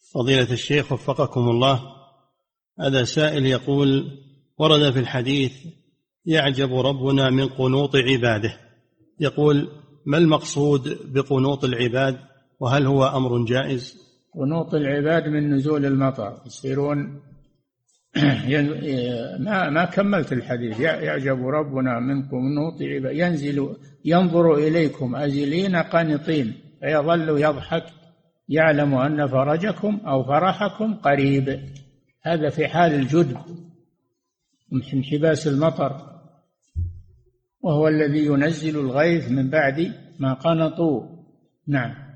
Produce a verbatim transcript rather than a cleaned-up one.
فضيلة الشيخ وفقكم الله، هذا سائل يقول: ورد في الحديث: يعجب ربنا من قنوط عباده. يقول: ما المقصود بقنوط العباد، وهل هو أمر جائز؟ قنوط العباد من نزول المطر، يصيرون ما ما كملت الحديث. يعجب ربنا من قنوط عباد، ينزل ينظر إليكم أزلين قانطين فيظل يضحك يعلم أن فرجكم أو فرحكم قريب. هذا في حال الجدب من انحباس المطر، وهو الذي ينزل الغيث من بعد ما قنطوا. نعم.